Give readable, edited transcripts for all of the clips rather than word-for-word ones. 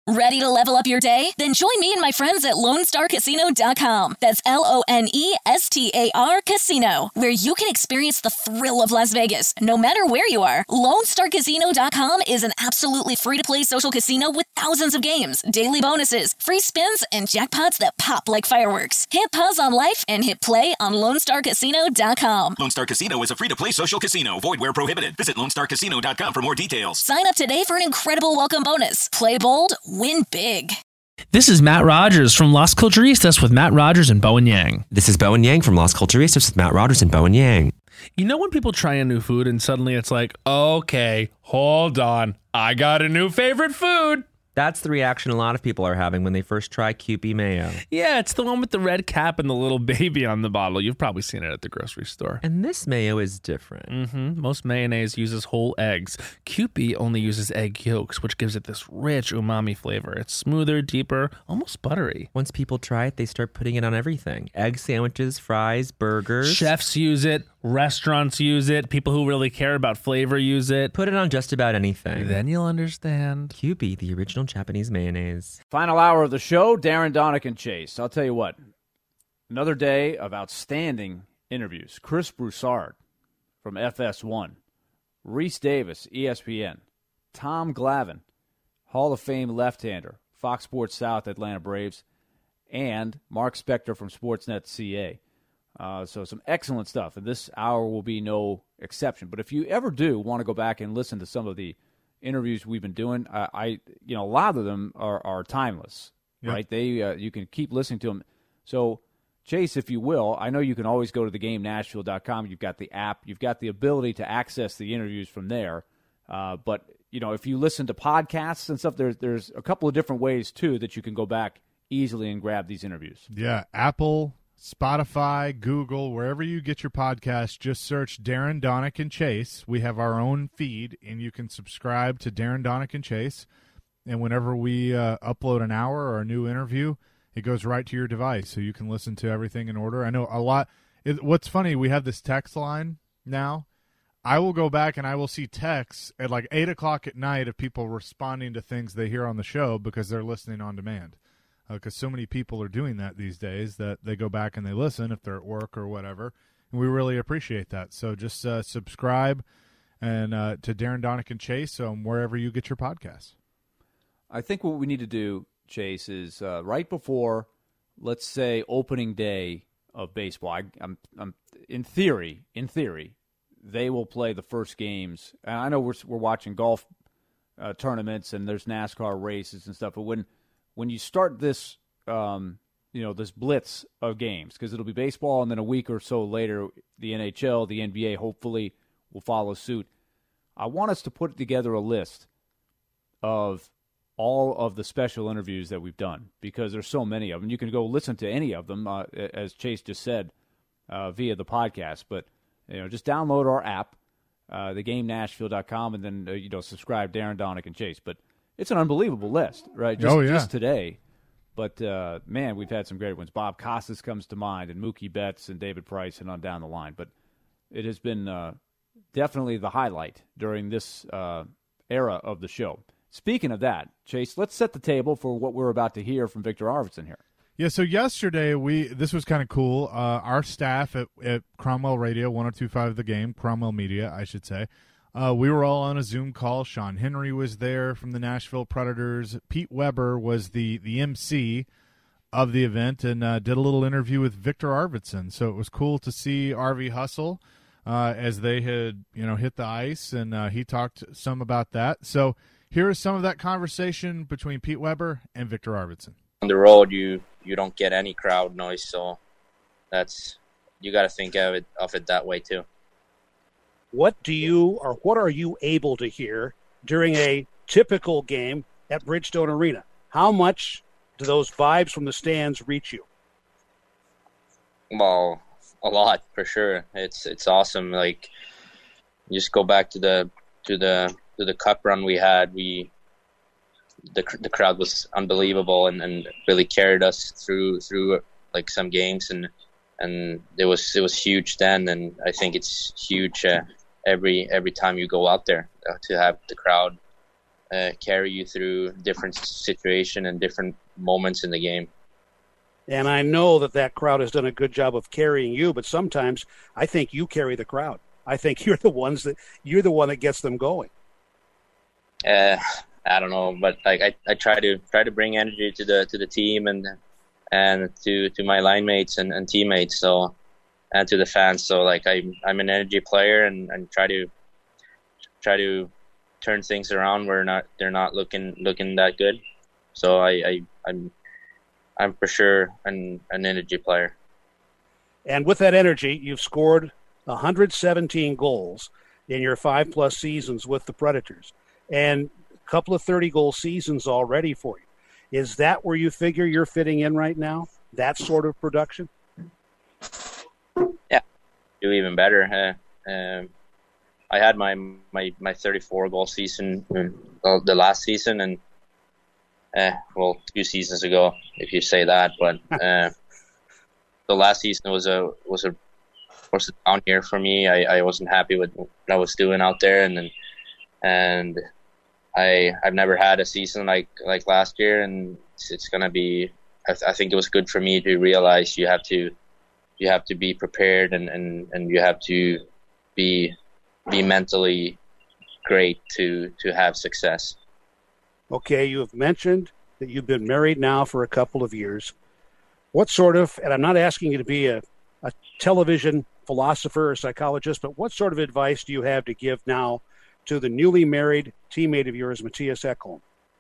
Ready to level up your day? Then join me and my friends at LoneStarCasino.com. That's LONESTAR Casino, where you can experience the thrill of Las Vegas, no matter where you are. LoneStarCasino.com is an absolutely free-to-play social casino with thousands of games, daily bonuses, free spins, and jackpots that pop like fireworks. Hit pause on life and hit play on LoneStarCasino.com. Lone Star Casino is a free-to-play social casino. Void where prohibited. Visit LoneStarCasino.com for more details. Sign up today for an incredible welcome bonus. Play bold, win big. This is Matt Rogers from Las Culturistas with Matt Rogers and Bowen Yang. This is Bowen Yang from Las Culturistas with Matt Rogers and Bowen Yang. You know when people try a new food and suddenly it's like, okay, hold on, I got a new favorite food. That's the reaction a lot of people are having when they first try Kewpie mayo. Yeah, it's the one with the red cap and the little baby on the bottle. You've probably seen it at the grocery store. And this mayo is different. Most mayonnaise uses whole eggs. Kewpie only uses egg yolks, which gives it this rich umami flavor. It's smoother, deeper, almost buttery. Once people try it, they start putting it on everything. Egg sandwiches, fries, burgers. Chefs use it. Restaurants use it. People who really care about flavor use it. Put it on just about anything. Then you'll understand. Kewpie, the original Japanese mayonnaise. Final hour of the show, Darren Donick and Chase. I'll tell you what, another day of outstanding interviews. Chris Broussard from FS1, Reese Davis, ESPN, Tom Glavine, Hall of Fame left-hander, Fox Sports South, Atlanta Braves, and Mark Spector from Sportsnet CA. So some excellent stuff, and this hour will be no exception. But if you ever do want to go back and listen to some of the interviews we've been doing, a lot of them are timeless, right? They you can keep listening to them. So, Chase, if you will, I know you can always go to theGameNashville.com. You've got the app. You've got the ability to access the interviews from there. But if you listen to podcasts and stuff, there's a couple of different ways too that you can go back easily and grab these interviews. Yeah, Apple, Spotify, Google, wherever you get your podcast, just search Darren Donick and Chase. We have our own feed, and you can subscribe to Darren Donick and Chase. And whenever we upload an hour or a new interview, it goes right to your device, so you can listen to everything in order. I know a lot. What's funny, we have this text line now. I will go back and I will see texts at like 8 o'clock at night of people responding to things they hear on the show because they're listening on demand. Because so many people are doing that these days that they go back and they listen if they're at work or whatever, and we really appreciate that. So just subscribe and to Darren Donick and Chase wherever you get your podcasts. I think what we need to do, Chase, is right before, let's say, opening day of baseball. I'm in theory, they will play the first games. And I know we're watching golf tournaments and there's NASCAR races and stuff, but when you start this, this blitz of games, because it'll be baseball and then a week or so later, the NHL, the NBA, hopefully will follow suit. I want us to put together a list of all of the special interviews that we've done, because there's so many of them. You can go listen to any of them, as Chase just said, via the podcast. But, just download our app, theGameNashville.com, and then, subscribe Darren Donick and Chase. But it's an unbelievable list, right? Just today. But, man, we've had some great ones. Bob Costas comes to mind, and Mookie Betts and David Price and on down the line. But it has been definitely the highlight during this era of the show. Speaking of that, Chase, let's set the table for what we're about to hear from Victor Arvidsson here. Yeah, so yesterday, this was kind of cool. Our staff at Cromwell Radio, 102.5 The Game, Cromwell Media, I should say, we were all on a Zoom call. Sean Henry was there from the Nashville Predators. Pete Weber was the MC of the event and did a little interview with Victor Arvidsson. So it was cool to see RV hustle as they had hit the ice, and he talked some about that. So here is some of that conversation between Pete Weber and Victor Arvidsson. On the road, you don't get any crowd noise, so you got to think of it that way too. What are you able to hear during a typical game at Bridgestone Arena? How much do those vibes from the stands reach you? Well, a lot for sure. It's awesome. Like, just go back to the cup run we had. The crowd was unbelievable and really carried us through like some games, and it was huge then, and I think it's huge every time you go out there to have the crowd carry you through different situation and different moments in the game. And I know that crowd has done a good job of carrying you, but sometimes I think you carry the crowd. I think you're the one that gets them going. I don't know, but like I try to bring energy to the team and to my line mates and teammates, so, and to the fans. So like I'm an energy player and try to turn things around where they're not looking that good. So I'm for sure an energy player. And with that energy, you've scored 117 goals in your 5+ seasons with the Predators, and a couple of 30-goal seasons already for you. Is that where you figure you're fitting in right now? That sort of production? Yeah, do even better. I had my 34-goal season the last season, and 2 seasons ago, if you say that. But the last season was a down year for me. I wasn't happy with what I was doing out there, and I've never had a season like last year, and it's gonna be. I think it was good for me to realize you have to be prepared and you have to be mentally great to have success. Okay, you have mentioned that you've been married now for a couple of years. What sort of, and I'm not asking you to be a television philosopher or psychologist, but what sort of advice do you have to give now to the newly married teammate of yours, Mattias Ekholm?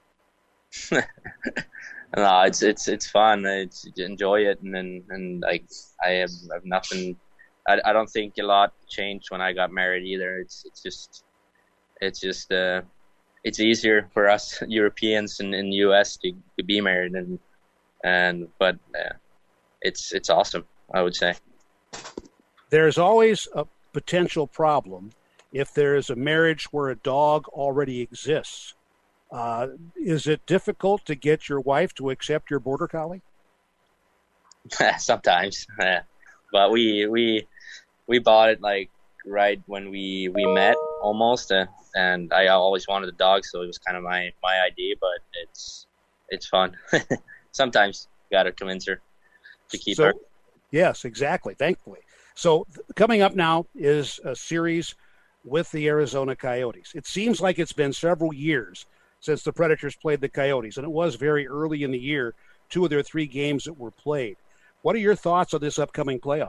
No, it's fun. Enjoy it, and like I have nothing. I don't think a lot changed when I got married either. It's easier for us Europeans in the US to be married, but it's awesome, I would say. There's always a potential problem if there is a marriage where a dog already exists. Is it difficult to get your wife to accept your border collie? Sometimes, but we bought it like right when we met almost, and I always wanted a dog, so it was kind of my idea. But it's fun. Sometimes you got to convince her to keep her. Yes, exactly. Thankfully. So coming up now is a series with the Arizona Coyotes. It seems like it's been several years since the Predators played the Coyotes, and it was very early in the year, 2 of their 3 games that were played. What are your thoughts on this upcoming playoff?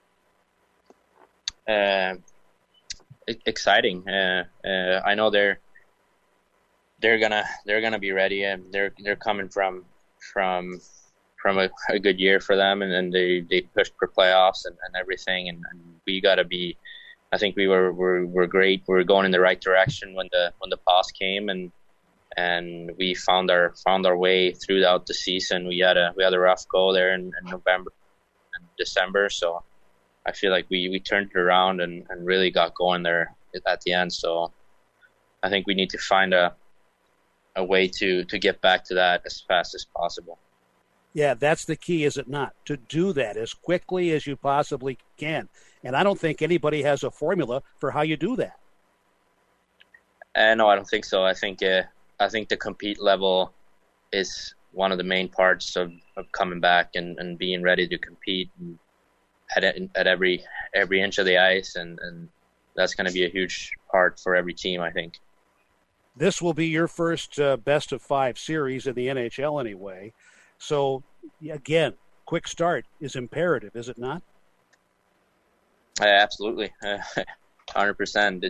Exciting. I know they're gonna be ready, and they're coming from a good year for them, and they pushed for playoffs and everything, and we gotta be. I think we're great. We're going in the right direction when the pause came, and we found our way throughout the season. We had a rough go there in November and December, so I feel like we turned it around and really got going there at the end. So I think we need to find a way to get back to that as fast as possible. Yeah, that's the key, is it not? To do that as quickly as you possibly can. And I don't think anybody has a formula for how you do that. No, I don't think so. I think the compete level is one of the main parts of coming back and being ready to compete at every inch of the ice, and that's going to be a huge part for every team, I think. This will be your first best of 5 series in the NHL anyway. So, again, quick start is imperative, is it not? Absolutely, 100%.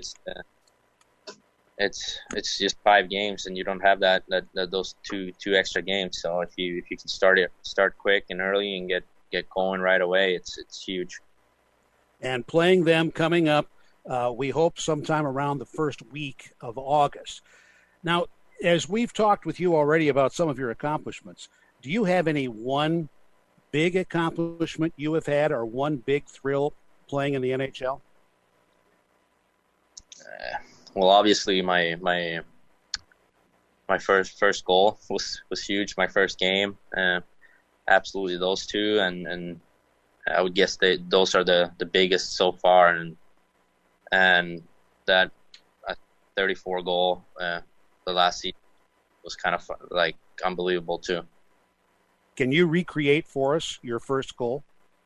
It's just 5 games, and you don't have those two extra games. So if you can start quick and early and get going right away, it's huge. And playing them coming up, we hope sometime around the first week of August. Now, as we've talked with you already about some of your accomplishments, do you have any one big accomplishment you have had, or one big thrill playing in the NHL? Well, obviously my first goal was huge. My first game, absolutely those two, and I would guess those are the biggest so far, and that 34 goal the last season was kind of fun, like unbelievable too. Can you recreate for us your first goal?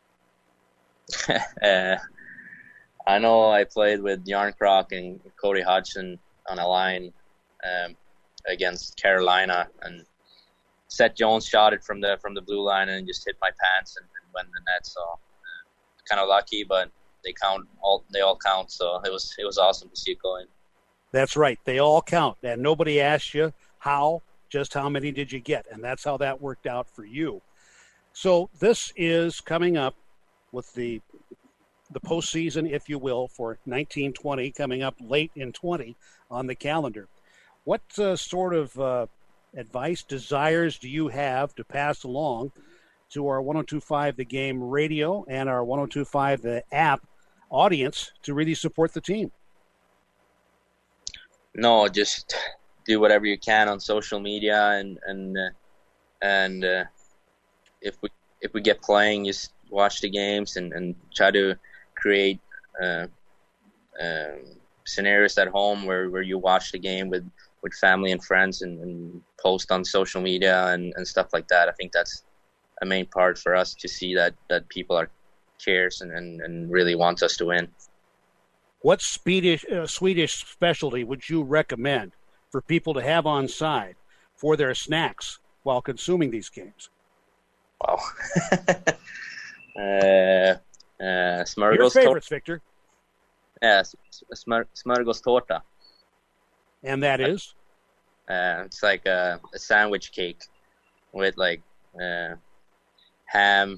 I know I played with Yarncroc and Cody Hodgson on a line against Carolina, and Seth Jones shot it from the blue line and just hit my pants and went in the net. So kind of lucky, but they all count. So it was awesome to see it go in. That's right. They all count, and nobody asked you just how many did you get, and that's how that worked out for you. So this is coming up with the postseason, if you will, for 19-20, coming up late in 20 on the calendar. What sort of advice, desires do you have to pass along to our 102.5 The Game radio and our 102.5 The app audience to really support the team? No, just do whatever you can on social media, and if we get playing, just watch the games and try to create scenarios at home where you watch the game with family and friends and post on social media and stuff like that. I think that's a main part for us to see that people cares and really wants us to win. What Swedish specialty would you recommend for people to have on side for their snacks while consuming these games? Wow. Smörgås. Your favorites, Victor. Yeah, smörgåstårta. And that is? It's like a sandwich cake with like ham,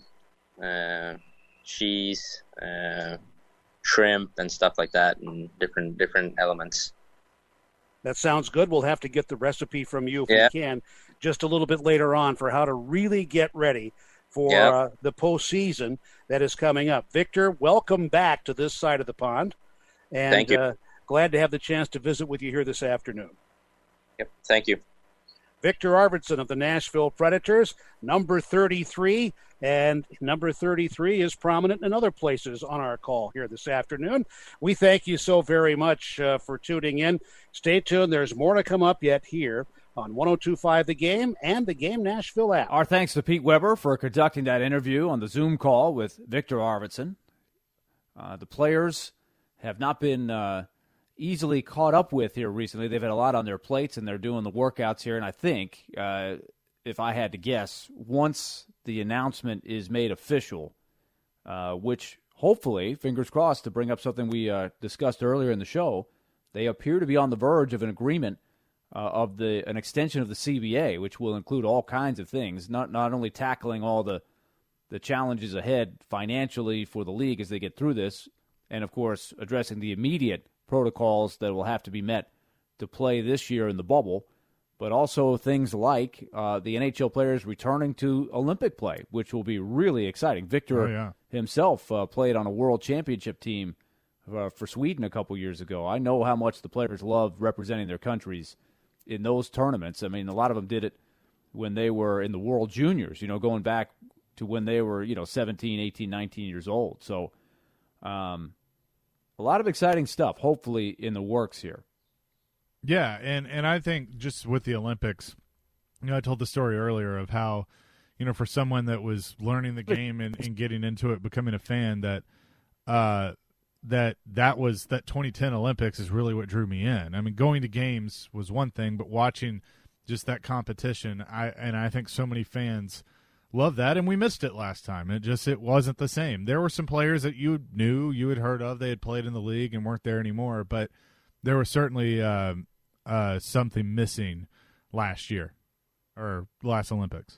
cheese, shrimp, and stuff like that, and different elements. That sounds good. We'll have to get the recipe from you if we can just a little bit later on for how to really get ready for the postseason that is coming up. Victor, welcome back to this side of the pond. And thank you. Glad to have the chance to visit with you here this afternoon. Yep, thank you. Victor Arvidsson of the Nashville Predators, number 33, and number 33 is prominent in other places on our call here this afternoon. We thank you so very much for tuning in. Stay tuned. There's more to come up yet here on 102.5 The Game and the Game Nashville app. Our thanks to Pete Weber for conducting that interview on the Zoom call with Victor Arvidsson. The players have not been easily caught up with here recently. They've had a lot on their plates, and they're doing the workouts here. And I think, if I had to guess, once the announcement is made official, which hopefully, fingers crossed, to bring up something we discussed earlier in the show, they appear to be on the verge of an agreement of an extension of the CBA, which will include all kinds of things, not only tackling all the challenges ahead financially for the league as they get through this, and, of course, addressing the immediate protocols that will have to be met to play this year in the bubble, but also things like the NHL players returning to Olympic play, which will be really exciting. Victor himself played on a world championship team for Sweden a couple years ago. I know how much the players love representing their countries in those tournaments. I mean, a lot of them did it when they were in the World Juniors, going back to when they were, 17, 18, 19 years old. So, a lot of exciting stuff, hopefully, in the works here. Yeah, and I think just with the Olympics, I told the story earlier of how, for someone that was learning the game and getting into it, becoming a fan, that 2010 Olympics is really what drew me in. I mean, going to games was one thing, but watching just that competition, I think so many fans love that, and we missed it last time. It wasn't the same. There were some players that you had heard of. They had played in the league and weren't there anymore, but there was certainly something missing last year or last Olympics.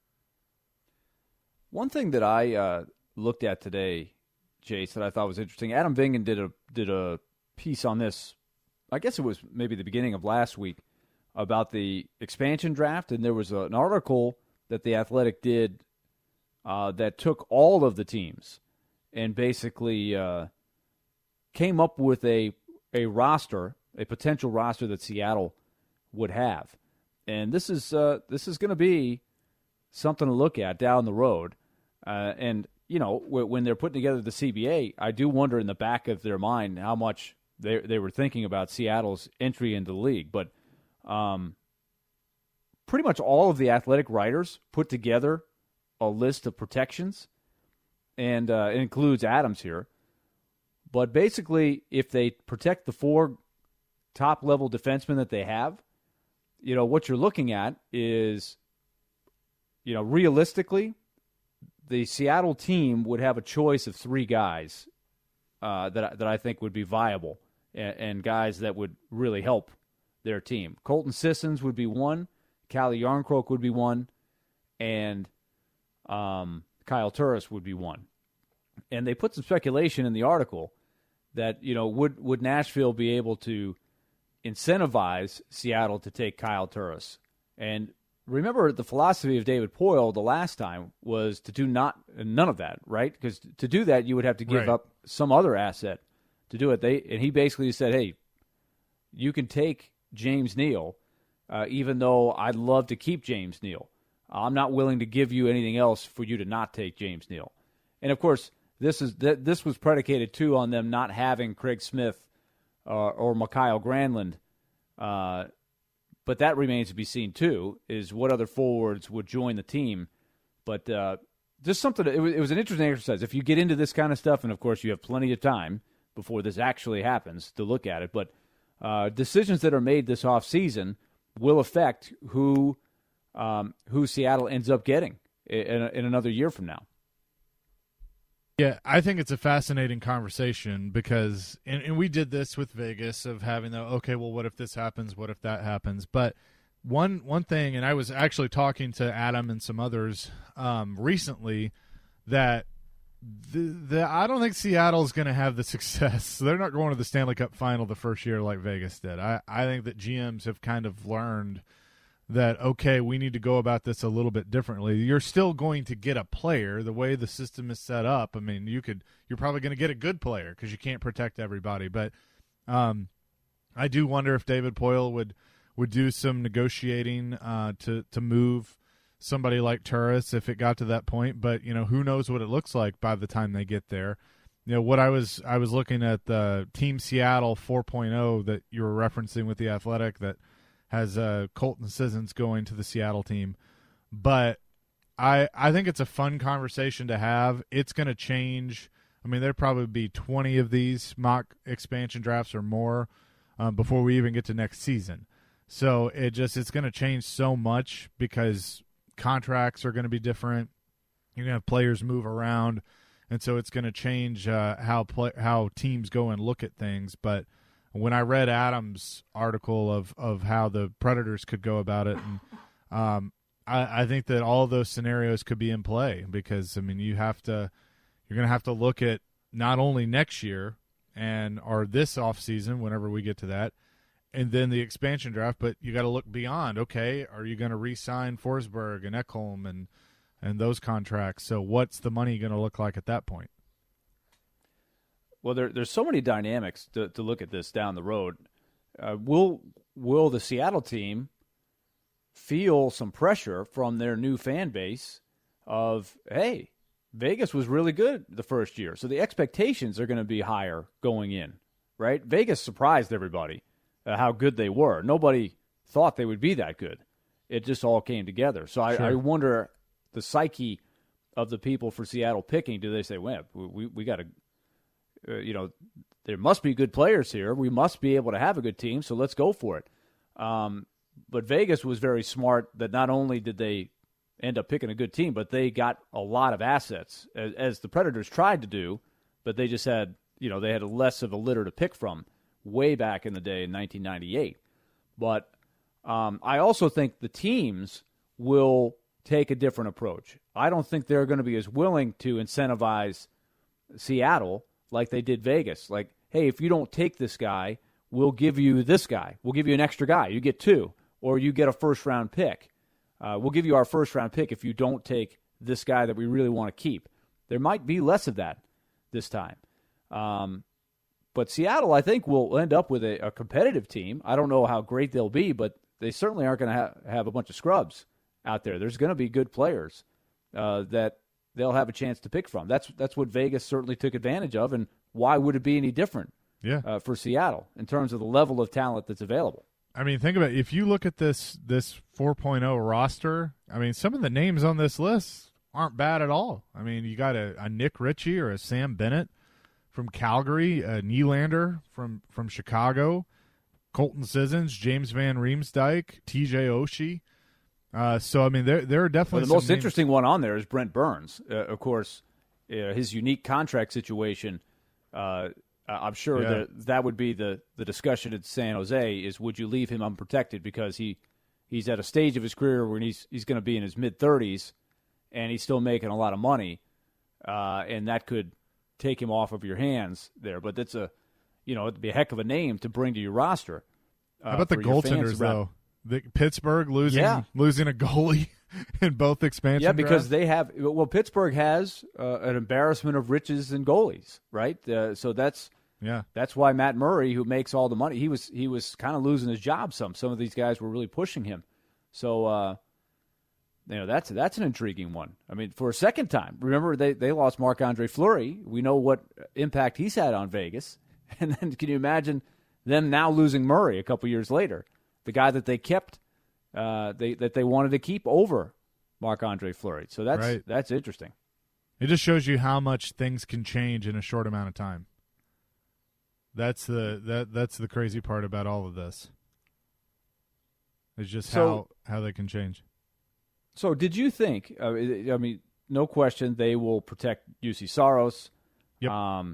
One thing that I looked at today, Jace, that I thought was interesting, Adam Vingan did a piece on this, I guess it was maybe the beginning of last week, about the expansion draft, and there was an article that The Athletic did that took all of the teams and basically came up with a roster, a potential roster that Seattle would have. And this is going to be something to look at down the road. And, when they're putting together the CBA, I do wonder in the back of their mind how much they were thinking about Seattle's entry into the league. But pretty much all of the Athletic writers put together a list of protections, and it includes Adams here. But basically, if they protect the 4 top-level defensemen that they have, what you're looking at is, realistically, the Seattle team would have a choice of 3 guys that I think would be viable and guys that would really help their team. Colton Sissons would be one, Calle Jarnkrok would be one, and Kyle Turris would be one. And they put some speculation in the article that, would Nashville be able to incentivize Seattle to take Kyle Turris? And remember, the philosophy of David Poile the last time was to do none of that, right? Because to do that, you would have to give up some other asset to do it. And he basically said, hey, you can take James Neal, even though I'd love to keep James Neal. I'm not willing to give you anything else for you to not take James Neal. And, of course, this was predicated, too, on them not having Craig Smith or Mikael Granlund. But that remains to be seen, too, is what other forwards would join the team. But just something, it was an interesting exercise. If you get into this kind of stuff, and, of course, you have plenty of time before this actually happens to look at it, but decisions that are made this offseason will affect who Seattle ends up getting in another year from now. Yeah, I think it's a fascinating conversation because, and we did this with Vegas of having what if this happens? What if that happens? But one thing, and I was actually talking to Adam and some others recently, that I don't think Seattle's going to have the success. They're not going to the Stanley Cup final the first year like Vegas did. I think that GMs have kind of learned that, okay, we need to go about this a little bit differently. You're still going to get a player the way the system is set up. I mean, you're probably going to get a good player because you can't protect everybody. But I do wonder if David Poile would do some negotiating to move somebody like Turris if it got to that point. But who knows what it looks like by the time they get there. What I was looking at the Team Seattle 4.0 that you were referencing with the Athletic that has Colton Sissons going to the Seattle team. But I think it's a fun conversation to have. It's going to change. I mean, there'd probably be 20 of these mock expansion drafts or more before we even get to next season. So it's going to change so much because contracts are going to be different. You're going to have players move around, and so it's going to change how teams go and look at things. But when I read Adams' article of how the Predators could go about it, and I think that all of those scenarios could be in play because, I mean, you're going to have to look at not only next year or this offseason, whenever we get to that, and then the expansion draft, but you got to look beyond. Okay, are you going to re-sign Forsberg and Ekholm and those contracts? So what's the money going to look like at that point? Well, there's so many dynamics to look at this down the road. Will the Seattle team feel some pressure from their new fan base of, hey, Vegas was really good the first year, so the expectations are going to be higher going in, right? Vegas surprised everybody how good they were. Nobody thought they would be that good. It just all came together. So I wonder the psyche of the people for Seattle picking. Do they say, well, we got to, there must be good players here. We must be able to have a good team, so let's go for it. But Vegas was very smart that not only did they end up picking a good team, but they got a lot of assets, as the Predators tried to do, but they just had, they had less of a litter to pick from way back in the day in 1998. But I also think the teams will take a different approach. I don't think they're going to be as willing to incentivize Seattle like they did Vegas. Like, hey, if you don't take this guy, we'll give you this guy. We'll give you an extra guy. You get 2, or you get a first-round pick. We'll give you our first-round pick if you don't take this guy that we really want to keep. There might be less of that this time. But Seattle, I think, will end up with a competitive team. I don't know how great they'll be, but they certainly aren't going to have a bunch of scrubs out there. There's going to be good players that they'll have a chance to pick from. That's what Vegas certainly took advantage of, and why would it be any different for Seattle in terms of the level of talent that's available? I mean, think about it. If you look at this 4.0 roster, I mean, some of the names on this list aren't bad at all. I mean, you got a Nick Ritchie or a Sam Bennett from Calgary, a Nylander from Chicago, Colton Sissons, James Van Riemsdyk, TJ Oshie. So, I mean, there are definitely the most names. interesting one on there is Brent Burns. Of course, his unique contract situation, I'm sure that would be the discussion at San Jose is would you leave him unprotected because he's at a stage of his career where he's going to be in his mid-30s and he's still making a lot of money, and that could take him off of your hands there. But that's it'd be a heck of a name to bring to your roster. How about the goaltenders, though? Pittsburgh losing a goalie in both expansion Yeah, because drafts? Pittsburgh has an embarrassment of riches in goalies, right? So that's why Matt Murray, who makes all the money, he was kind of losing his job. Some of these guys were really pushing him. So that's an intriguing one. I mean, for a second time, remember they lost Marc-Andre Fleury. We know what impact he's had on Vegas, and then can you imagine them now losing Murray a couple years later? The guy that they kept, that they wanted to keep over Marc-Andre Fleury. So that's interesting. It just shows you how much things can change in a short amount of time. That's the crazy part about all of this. It's just how they can change. So did you think, I mean, no question they will protect UC Saros. Yep.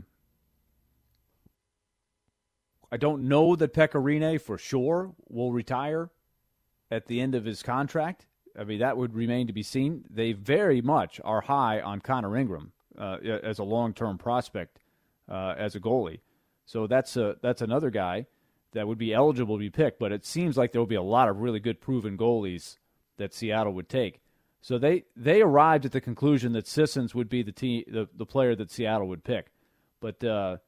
I don't know that Pekka Rinne for sure will retire at the end of his contract. I mean, that would remain to be seen. They very much are high on Connor Ingram as a long-term prospect as a goalie. So that's another guy that would be eligible to be picked, but it seems like there will be a lot of really good proven goalies that Seattle would take. So they arrived at the conclusion that Sissons would be the player that Seattle would pick. But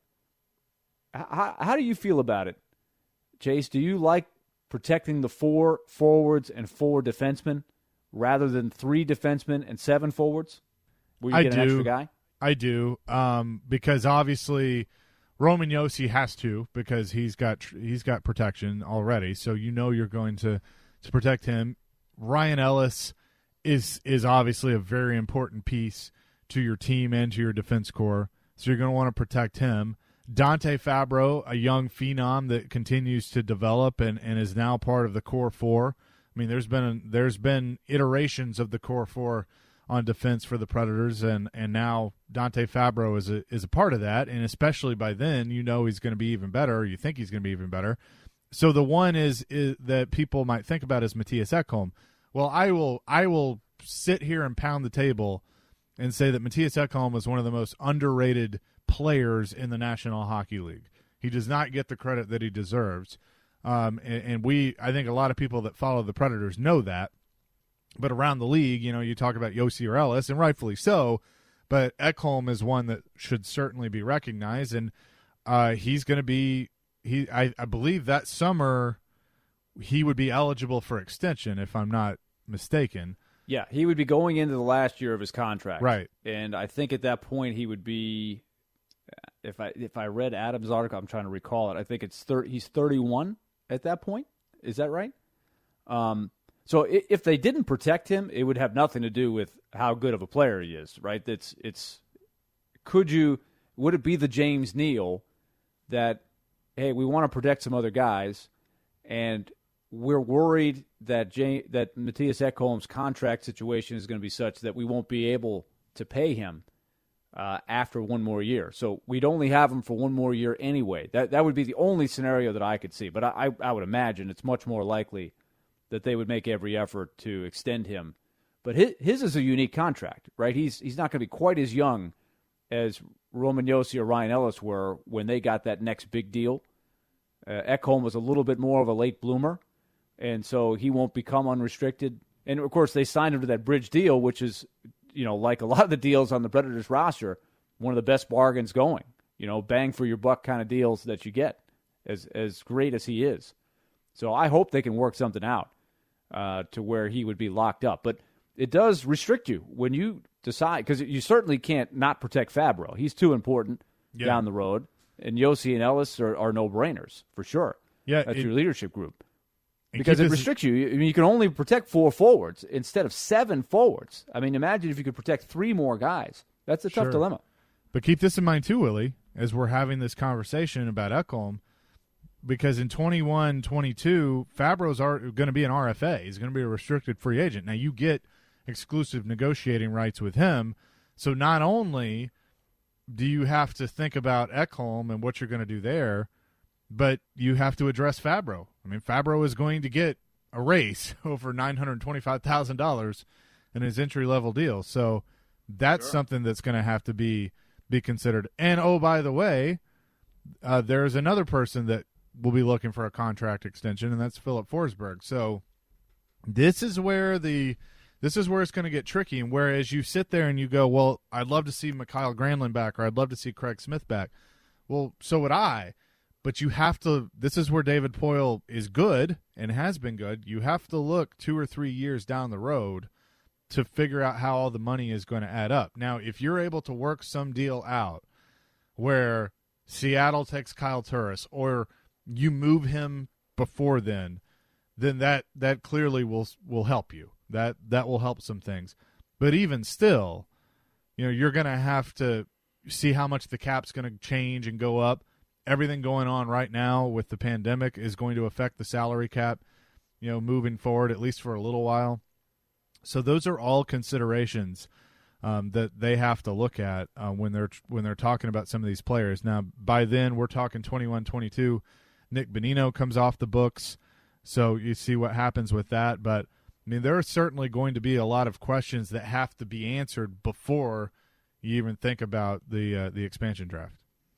how do you feel about it, Chase? Do you like protecting the 4 forwards and 4 defensemen rather than 3 defensemen and 7 forwards? Where you get an extra guy? I do, because obviously Roman Josi has to, because he's got protection already. So you're going to protect him. Ryan Ellis is obviously a very important piece to your team and to your defense core. So you're going to want to protect him. Dante Fabro, a young phenom that continues to develop and is now part of the core 4. I mean, there's been iterations of the core 4 on defense for the Predators, and now Dante Fabro is a part of that, and especially by then, he's going to be even better, or you think he's going to be even better. So the one is that people might think about is Matthias Ekholm. Well, I will sit here and pound the table and say that Matthias Ekholm is one of the most underrated players in the National Hockey League. He does not get the credit that he deserves. And I think a lot of people that follow the Predators know that. But around the league, you talk about Josi or Ellis, and rightfully so, but Ekholm is one that should certainly be recognized, and he's going to be I believe that summer he would be eligible for extension, if I'm not mistaken. Yeah, he would be going into the last year of his contract. Right. And I think at that point he would be, if I read Adam's article, I'm trying to recall it, I think he's 31 at that point. Is that right? So if they didn't protect him, it would have nothing to do with how good of a player he is, right? Would it be the James Neal that, hey, we want to protect some other guys, and we're worried that Matthias Ekholm's contract situation is going to be such that we won't be able to pay him after one more year. So we'd only have him for one more year anyway. That would be the only scenario that I could see. But I would imagine it's much more likely that they would make every effort to extend him. But his is a unique contract, right? He's not going to be quite as young as Roman Josi or Ryan Ellis were when they got that next big deal. Ekholm was a little bit more of a late bloomer, and so he won't become unrestricted. And, of course, they signed him to that bridge deal, which is, like a lot of the deals on the Predators roster, one of the best bargains going. Bang for your buck kind of deals that you get, as great as he is. So I hope they can work something out to where he would be locked up. But it does restrict you when you decide, because you certainly can't not protect Fabro. He's too important down the road. And Josi and Ellis are no-brainers, for sure. Yeah, That's your leadership group. because it restricts you. I mean, you can only protect 4 forwards instead of 7 forwards. I mean, imagine if you could protect 3 more guys. That's a tough dilemma. But keep this in mind too, Willie, as we're having this conversation about Ekholm, because in 21-22, Fabro's going to be an RFA. He's going to be a restricted free agent. Now, you get exclusive negotiating rights with him. So not only do you have to think about Ekholm and what you're going to do there, but you have to address Fabro. I mean, Fabro is going to get a raise over $925,000 in his entry-level deal. So that's something that's going to have to be considered. And, oh, by the way, there's another person that will be looking for a contract extension, and that's Philip Forsberg. So this is where it's going to get tricky. And whereas you sit there and you go, well, I'd love to see Mikael Granlund back, or I'd love to see Craig Smith back. Well, so would I. But you have to – this is where David Poile is good and has been good. You have to look 2 or 3 years down the road to figure out how all the money is going to add up. Now, if you're able to work some deal out where Seattle takes Kyle Turris or you move him before then that clearly will help you. That will help some things. But even still, you're going to have to see how much the cap's going to change and go up. Everything going on right now with the pandemic is going to affect the salary cap, moving forward, at least for a little while. So those are all considerations that they have to look at when they're talking about some of these players. Now, by then, we're talking 21-22. Nick Bonino comes off the books, so you see what happens with that. But, I mean, there are certainly going to be a lot of questions that have to be answered before you even think about the expansion draft.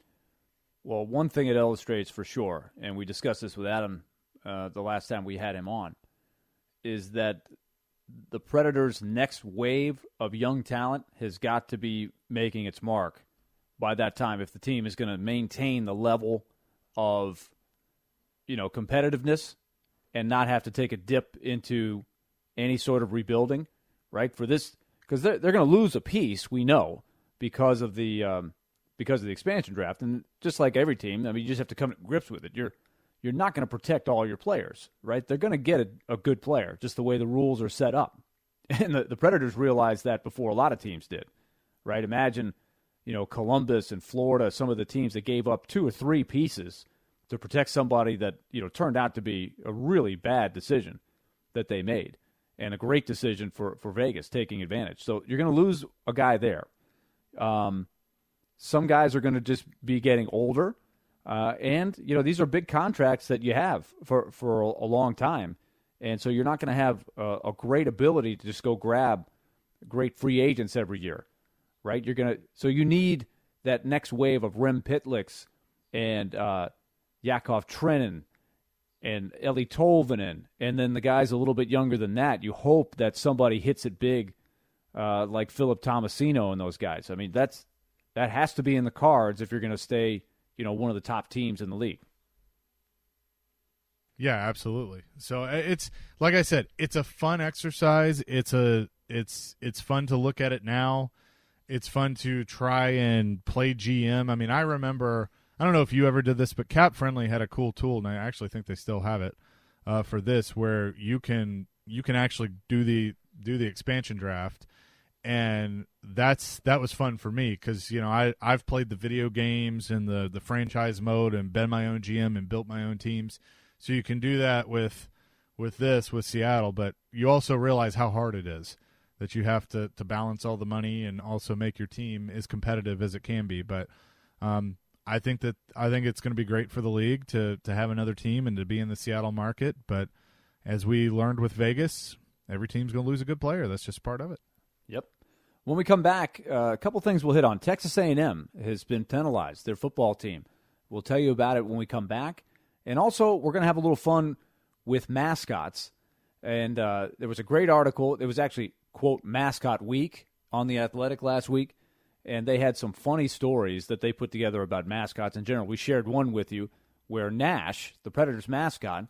Well, one thing it illustrates for sure, and we discussed this with Adam the last time we had him on, is that the Predators' next wave of young talent has got to be making its mark by that time if the team is going to maintain the level of, competitiveness and not have to take a dip into any sort of rebuilding, right? For this, because they're going to lose a piece, we know, because of the expansion draft, and just like every team, I mean, you just have to come to grips with it. You're not going to protect all your players, right? They're going to get a good player, just the way the rules are set up. And the Predators realized that before a lot of teams did, right? Imagine, Columbus and Florida, some of the teams that gave up 2 or 3 pieces to protect somebody that, turned out to be a really bad decision that they made, and a great decision for Vegas taking advantage. So you're going to lose a guy there. Some guys are going to just be getting older. And, these are big contracts that you have for a long time. And so you're not going to have a great ability to just go grab great free agents every year, right? So you need that next wave of Rem Pitlicks and Yakov Trenin and Eli Tolvanen, and then the guys a little bit younger than that. You hope that somebody hits it big like Philip Tomasino and those guys. I mean, that has to be in the cards if you're going to stay, one of the top teams in the league. Yeah, absolutely. So it's like I said, it's a fun exercise. It's fun to look at it now. It's fun to try and play GM. I mean, I remember, I don't know if you ever did this, but Cap Friendly had a cool tool, and I actually think they still have it for this, where you can actually do the expansion draft. And that was fun for me because, I've played the video games and the franchise mode and been my own GM and built my own teams. So you can do that with Seattle, but you also realize how hard it is, that you have to balance all the money and also make your team as competitive as it can be. But I think it's going to be great for the league to have another team and to be in the Seattle market. But as we learned with Vegas, every team's going to lose a good player. That's just part of it. Yep. When we come back, a couple things we'll hit on. Texas A&M has been penalized, their football team. We'll tell you about it when we come back. And also, we're going to have a little fun with mascots. And there was a great article. It was actually, quote, Mascot Week on The Athletic last week. And they had some funny stories that they put together about mascots in general. We shared one with you where Nash, the Predators mascot,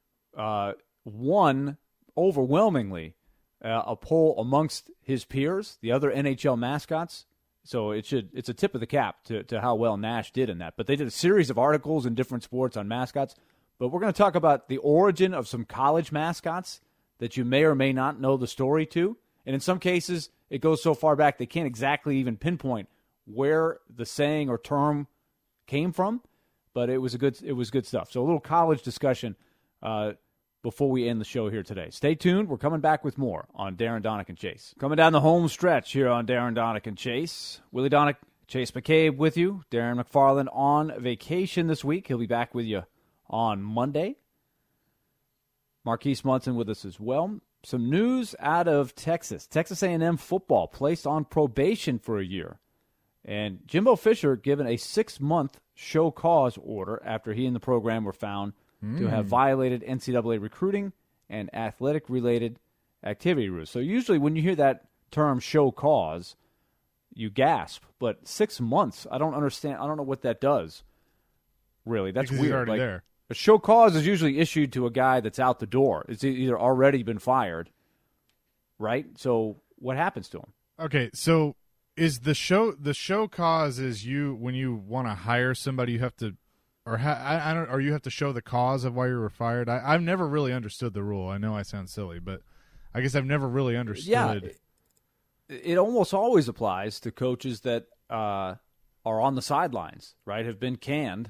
won overwhelmingly a poll amongst his peers, the other NHL mascots. So it's a tip of the cap to how well Nash did in that. But they did a series of articles in different sports on mascots. But we're going to talk about the origin of some college mascots that you may or may not know the story to. And in some cases, it goes so far back they can't exactly even pinpoint where the saying or term came from. But it was good stuff. So a little college discussion before we end the show here today. Stay tuned. We're coming back with more on Darren Donick and Chase. Coming down the home stretch here on Darren Donick and Chase. Willie Donick, Chase McCabe with you. Darren McFarland on vacation this week. He'll be back with you on Monday. Marquise Munson with us as well. Some news out of Texas. Texas A&M football placed on probation for a year. And Jimbo Fisher given a 6-month show cause order after he and the program were found to have violated NCAA recruiting and athletic-related activity rules. So usually when you hear that term show cause, you gasp. But 6 months, I don't understand. I don't know what that does, really. That's because weird. He's already there. A show cause is usually issued to a guy that's out the door. It's either already been fired, right? So what happens to him? Okay, so is the show cause is you when you want to hire somebody, you have to, or you have to show the cause of why you were fired. I've never really understood the rule. I know I sound silly, but I guess I've never really understood. Yeah, it almost always applies to coaches that are on the sidelines, right? Have been canned.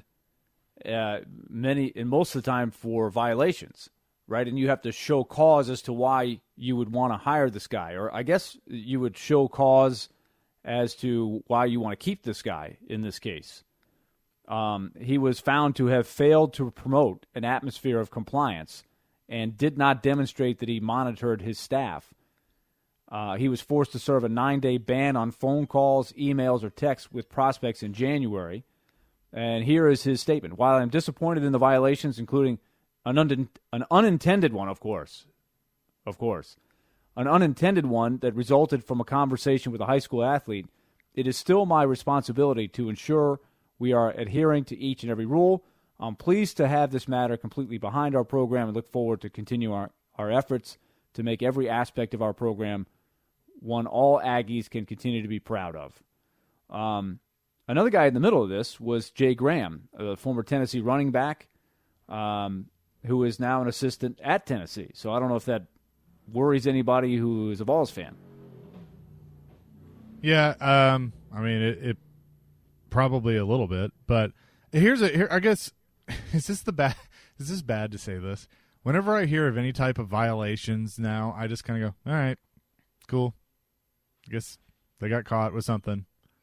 Most of the time for violations, right? And you have to show cause as to why you would want to hire this guy, or I guess you would show cause as to why you want to keep this guy in this case. He was found to have failed to promote an atmosphere of compliance and did not demonstrate that he monitored his staff. He was forced to serve a 9-day ban on phone calls, emails, or texts with prospects in January. And here is his statement. While I'm disappointed in the violations, including an unintended one, of course, an unintended one that resulted from a conversation with a high school athlete, it is still my responsibility to ensure we are adhering to each and every rule. I'm pleased to have this matter completely behind our program and look forward to continue our efforts to make every aspect of our program one all Aggies can continue to be proud of. Another guy in the middle of this was Jay Graham, a former Tennessee running back, who is now an assistant at Tennessee. So I don't know if that worries anybody who is a Vols fan. Yeah, I mean it probably a little bit, but here I guess is this bad to say this? Whenever I hear of any type of violations now, I just kind of go, all right, cool. I guess they got caught with something.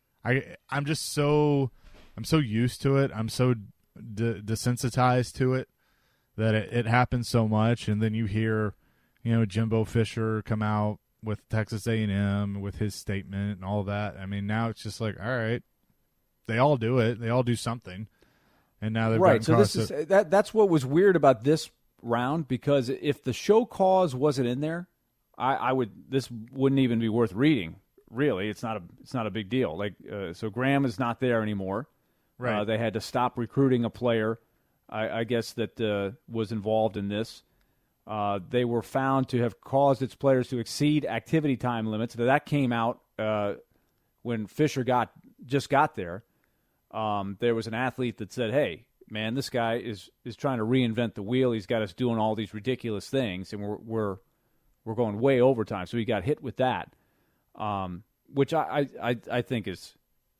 I'm so used to it. I'm so desensitized to it that it happens so much. And then you hear, Jimbo Fisher come out with Texas A&M with his statement and all that. I mean, now it's just like, all right, they all do it. They all do something. And now they've right. So gotten that's what was weird about this round, because if the show cause wasn't in there, this wouldn't even be worth reading. Really, it's not a big deal. So Graham is not there anymore. Right. They had to stop recruiting a player, I guess, that was involved in this. They were found to have caused its players to exceed activity time limits. That came out when Fisher just got there. There was an athlete that said, "Hey, man, this guy is trying to reinvent the wheel. He's got us doing all these ridiculous things, and we're going way overtime." So he got hit with that. Which I think is,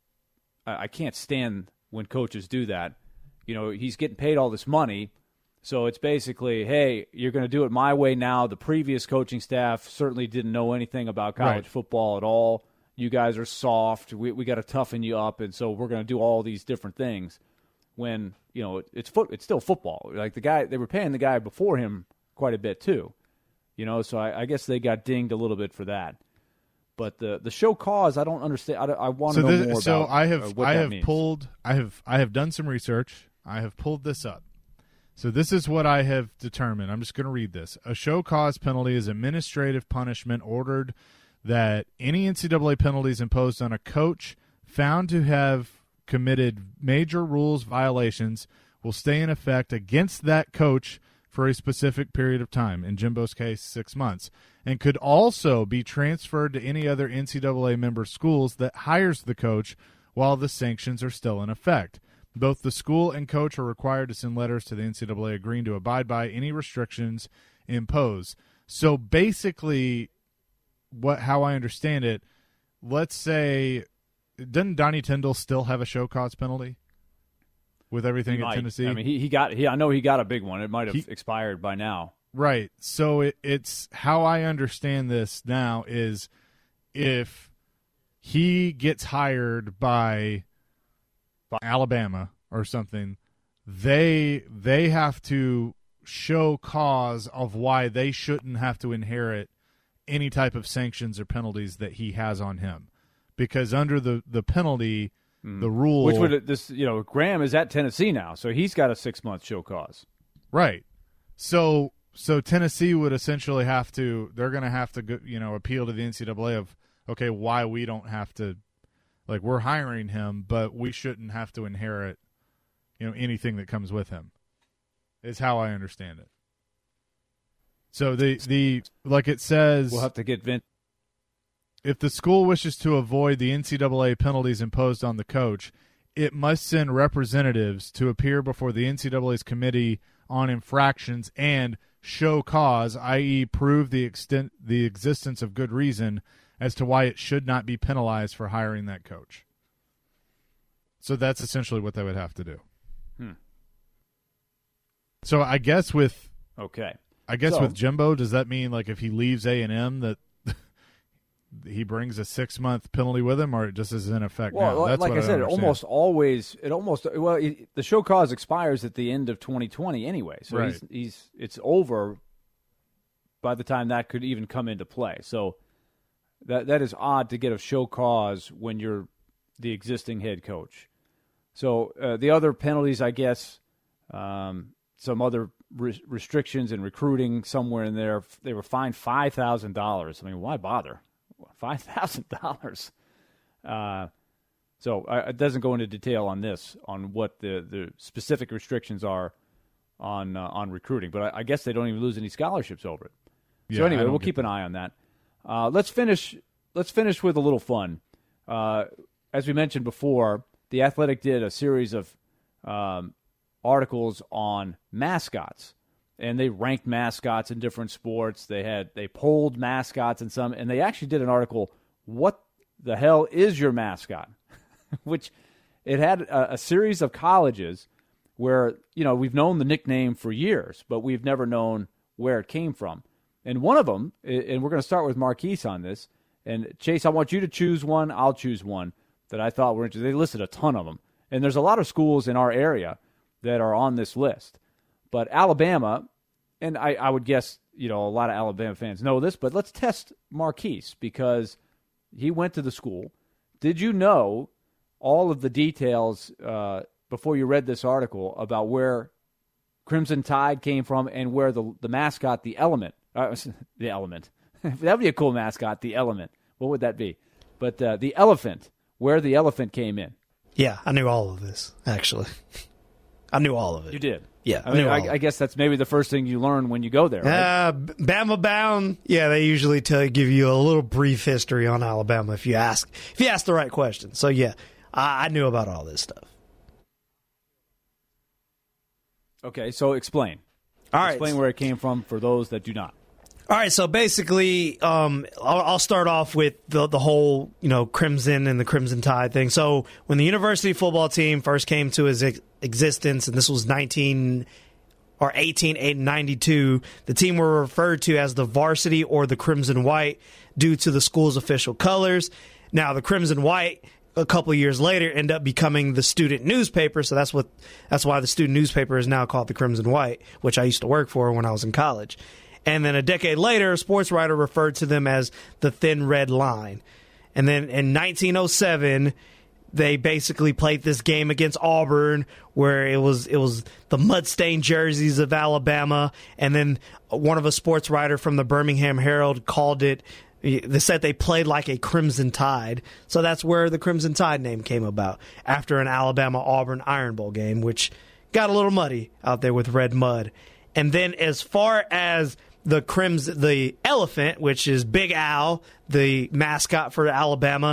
I can't stand when coaches do that. He's getting paid all this money, so it's basically, hey, you're going to do it my way now. The previous coaching staff certainly didn't know anything about college football at all. You guys are soft. We got to toughen you up, and so we're going to do all these different things. When it's still football. Like they were paying the guy before him quite a bit too. So I guess they got dinged a little bit for that. But the show cause, I don't understand. I want to know more about. So I have means. pulled. I have done some research. I have pulled this up. So this is what I have determined. I'm just going to read this. A show cause penalty is administrative punishment ordered that any NCAA penalties imposed on a coach found to have committed major rules violations will stay in effect against that coach for a specific period of time, in Jimbo's case, 6 months, and could also be transferred to any other NCAA member schools that hires the coach while the sanctions are still in effect. Both the school and coach are required to send letters to the NCAA agreeing to abide by any restrictions imposed. So basically, how I understand it, let's say, doesn't Donnie Tyndall still have a show cause penalty with everything at Tennessee? I mean, I know he got a big one. It might have expired by now. Right. So it's how I understand this now is if he gets hired by Alabama or something, they have to show cause of why they shouldn't have to inherit any type of sanctions or penalties that he has on him, because under the penalty, the rule, which would Graham is at Tennessee now, so he's got a 6-month show cause. Right. So Tennessee would essentially they're going to have to go, appeal to the NCAA of, okay, why we don't have to, like, we're hiring him, but we shouldn't have to inherit, anything that comes with him, is how I understand it. So the like it says, we'll have to get Vince. If the school wishes to avoid the NCAA penalties imposed on the coach, it must send representatives to appear before the NCAA's Committee on Infractions and show cause, i.e. prove the existence of good reason as to why it should not be penalized for hiring that coach. So that's essentially what they would have to do. So I guess with Jimbo, does that mean like if he leaves A&M that he brings a 6-month penalty with him, or it just is in effect now? Well, like I said, the show cause expires at the end of 2020 anyway, so right. It's over by the time that could even come into play. So that is odd to get a show cause when you're the existing head coach. So the other penalties, I guess, some other restrictions in recruiting somewhere in there, they were fined $5,000. I mean, why bother? $5,000. So it doesn't go into detail on this, on what the specific restrictions are on recruiting. But I guess they don't even lose any scholarships over it. Yeah, so anyway, we'll keep an eye on that. Let's finish with a little fun. As we mentioned before, The Athletic did a series of articles on mascots, and they ranked mascots in different sports. They polled mascots in some, and they actually did an article, "What the hell is your mascot?" which it had a series of colleges where, we've known the nickname for years, but we've never known where it came from. And one of them, and we're going to start with Marquise on this, and Chase, I want you to choose one. I'll choose one that I thought were interesting. They listed a ton of them, and there's a lot of schools in our area that are on this list. But Alabama, and I would guess, a lot of Alabama fans know this, but let's test Marquise because he went to the school. Did you know all of the details before you read this article about where Crimson Tide came from and where the mascot, the Element, the Element, that would be a cool mascot, the Element. What would that be? But the Elephant, where the elephant came in. Yeah, I knew all of this, actually. I knew all of it. You did? Yeah. I guess that's maybe the first thing you learn when you go there, right? Bama Bound, yeah, they usually give you a little brief history on Alabama if you ask the right question. So, yeah, I knew about all this stuff. Okay, so explain. All right. Explain where it came from for those that do not. All right, so basically, I'll start off with the whole, Crimson and the Crimson Tide thing. So when the university football team first came to its existence, and this was 1892, the team were referred to as the Varsity or the Crimson White due to the school's official colors. Now, the Crimson White, a couple of years later, ended up becoming the student newspaper, so that's why the student newspaper is now called the Crimson White, which I used to work for when I was in college. And then a decade later, a sports writer referred to them as the Thin Red Line. And then in 1907, they basically played this game against Auburn where it was the mud-stained jerseys of Alabama. And then one of a sports writer from the Birmingham Herald called it, they said they played like a Crimson Tide. So that's where the Crimson Tide name came about, after an Alabama-Auburn Iron Bowl game, which got a little muddy out there with red mud. And then as far as the elephant, which is Big Al, the mascot for Alabama,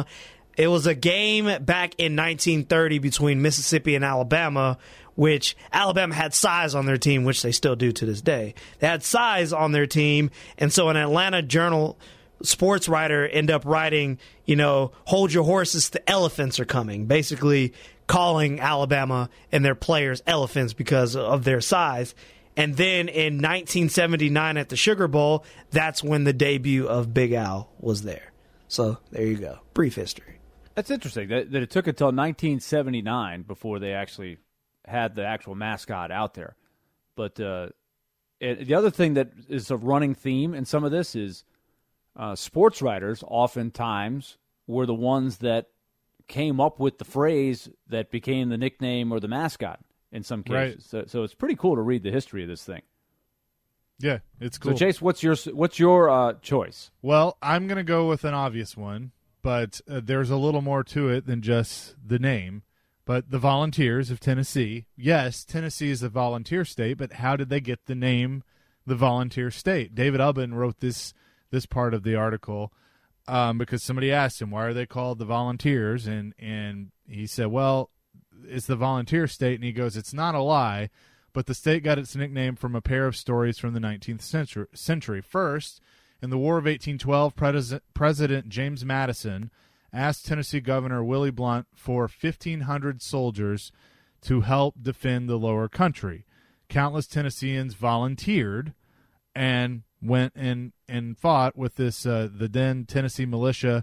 It was a game back in 1930 between Mississippi and Alabama, which Alabama had size on their team, which they still do to this day. They had size on their team, and so an Atlanta Journal sports writer ended up writing, hold your horses, the elephants are coming, basically calling Alabama and their players elephants because of their size. And then in 1979 at the Sugar Bowl, that's when the debut of Big Al was there. So there you go. Brief history. That's interesting that it took until 1979 before they actually had the actual mascot out there. But the other thing that is a running theme in some of this is sports writers oftentimes were the ones that came up with the phrase that became the nickname or the mascot in some cases. Right. So it's pretty cool to read the history of this thing. Yeah, it's cool. So, Chase, what's your choice? Well, I'm going to go with an obvious one, but there's a little more to it than just the name. But the Volunteers of Tennessee. Yes, Tennessee is a volunteer state, but how did they get the name the Volunteer State? David Ubben wrote this part of the article because somebody asked him, why are they called the Volunteers? And he said, well, it's the Volunteer State. And he goes, it's not a lie, but the state got its nickname from a pair of stories from the 19th century. First, in the War of 1812, President James Madison asked Tennessee Governor Willie Blount for 1,500 soldiers to help defend the lower country. Countless Tennesseans volunteered and went and fought with this the then Tennessee militia.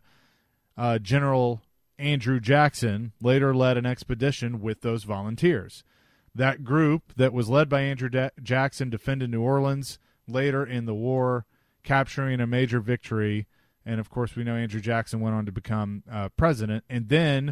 General Andrew Jackson later led an expedition with those volunteers. That group that was led by Andrew Jackson defended New Orleans later in the war, capturing a major victory. And, of course, we know Andrew Jackson went on to become president. And then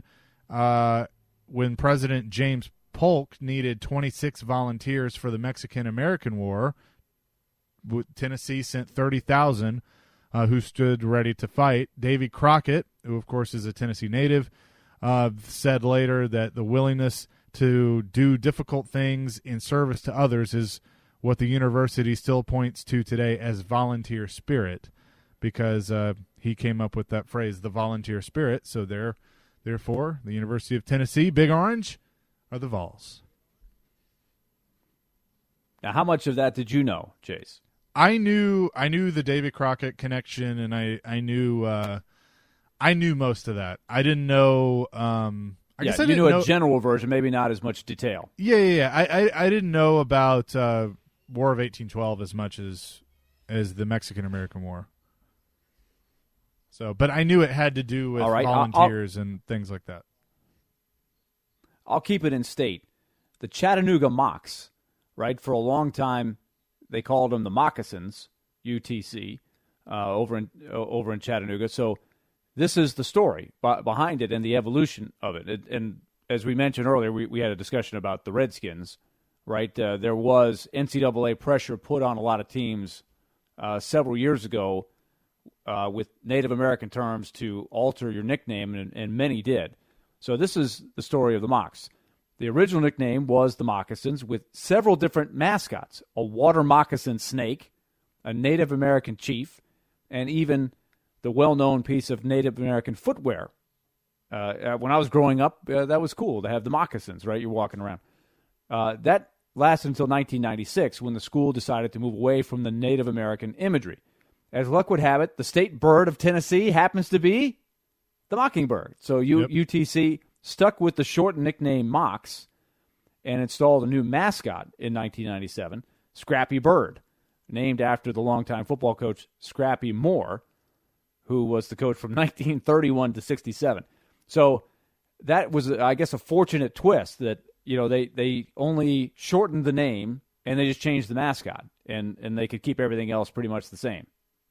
when President James Polk needed 26 volunteers for the Mexican-American War, Tennessee sent 30,000 who stood ready to fight. Davy Crockett, who, of course, is a Tennessee native, said later that the willingness to do difficult things in service to others is what the university still points to today as volunteer spirit, because he came up with that phrase, the volunteer spirit. So therefore, the University of Tennessee, Big Orange, are the Vols. Now, how much of that did you know, Chase? I knew the Davy Crockett connection, and I knew most of that. I didn't know. I guess I knew a general version, maybe not as much detail. Yeah. I didn't know about War of 1812 as much as the Mexican-American War. So, but I knew it had to do with volunteers and things like that. I'll keep it in state. The Chattanooga Mocs, right? For a long time, they called them the Moccasins, UTC, over in Chattanooga. So this is the story behind it and the evolution of it. And as we mentioned earlier, we had a discussion about the Redskins, right? There was NCAA pressure put on a lot of teams several years ago with Native American terms to alter your nickname, and many did. So this is the story of the Mocs. The original nickname was the Moccasins, with several different mascots: a water moccasin snake, a Native American chief, and even the well-known piece of Native American footwear. When I was growing up, that was cool to have the moccasins, right? You're walking around. That lasted until 1996, when the school decided to move away from the Native American imagery. As luck would have it, the state bird of Tennessee happens to be the mockingbird. So UTC stuck with the short nickname Mocs and installed a new mascot in 1997, Scrappy Bird, named after the longtime football coach Scrappy Moore, who was the coach from 1931 to 67. So that was, I guess, a fortunate twist that, they only shortened the name and they just changed the mascot, and they could keep everything else pretty much the same.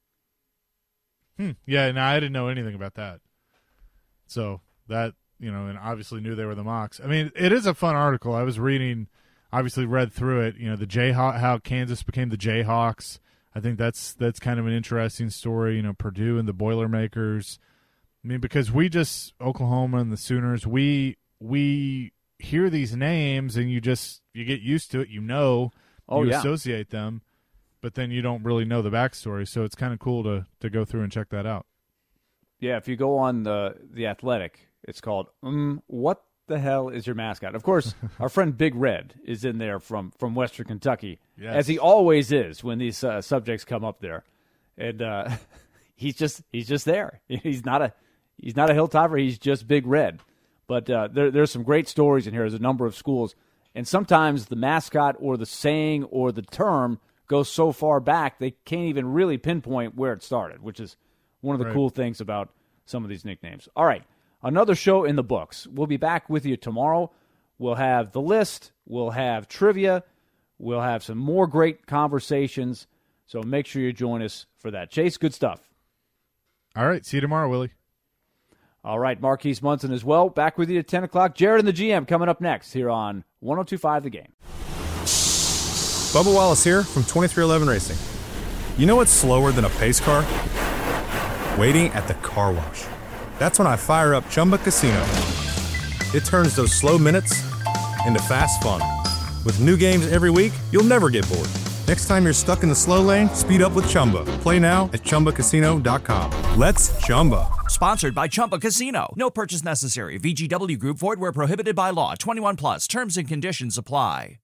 Yeah, no, I didn't know anything about that. So that, and obviously knew they were the Mocs. I mean, it is a fun article. I was reading, obviously read through it, the Jayhawk, how Kansas became the Jayhawks. I think that's kind of an interesting story, Purdue and the Boilermakers. I mean, because Oklahoma and the Sooners, we hear these names and you get used to it, associate them, but then you don't really know the backstory. So it's kind of cool to go through and check that out. Yeah, if you go on the Athletic, it's called What the Hell is Your Mascot? Of course, our friend Big Red is in there from Western Kentucky, as he always is when these subjects come up there. And he's just there. He's not a Hilltopper. He's just Big Red. But there's some great stories in here. There's a number of schools. And sometimes the mascot or the saying or the term goes so far back they can't even really pinpoint where it started, which is one of the cool things about some of these nicknames. All right, another show in the books. We'll be back with you tomorrow. We'll have the list. We'll have trivia. We'll have some more great conversations. So make sure you join us for that. Chase, good stuff. All right, see you tomorrow, Willie. All right, Marquise Munson as well. Back with you at 10 o'clock. Jared and the GM coming up next here on 102.5 The Game. Bubba Wallace here from 2311 Racing. You know what's slower than a pace car? Waiting at the car wash. That's when I fire up Chumba Casino. It turns those slow minutes into fast fun. With new games every week, you'll never get bored. Next time you're stuck in the slow lane, speed up with Chumba. Play now at ChumbaCasino.com. Let's Chumba. Sponsored by Chumba Casino. No purchase necessary. VGW Group. Void where prohibited by law. 21 plus. Terms and conditions apply.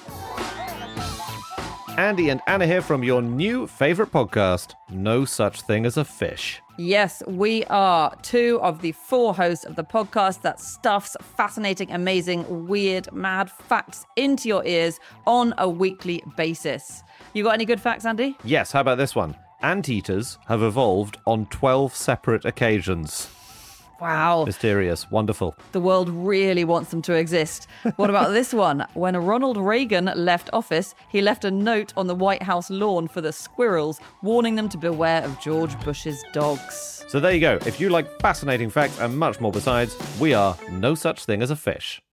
Andy and Anna here from your new favorite podcast, No Such Thing as a Fish. Yes, we are two of the four hosts of the podcast that stuffs fascinating, amazing, weird, mad facts into your ears on a weekly basis. You got any good facts, Andy? Yes, how about this one? Anteaters have evolved on 12 separate occasions. Wow. Mysterious. Wonderful. The world really wants them to exist. What about this one? When Ronald Reagan left office, he left a note on the White House lawn for the squirrels, warning them to beware of George Bush's dogs. So there you go. If you like fascinating facts and much more besides, we are No Such Thing as a Fish.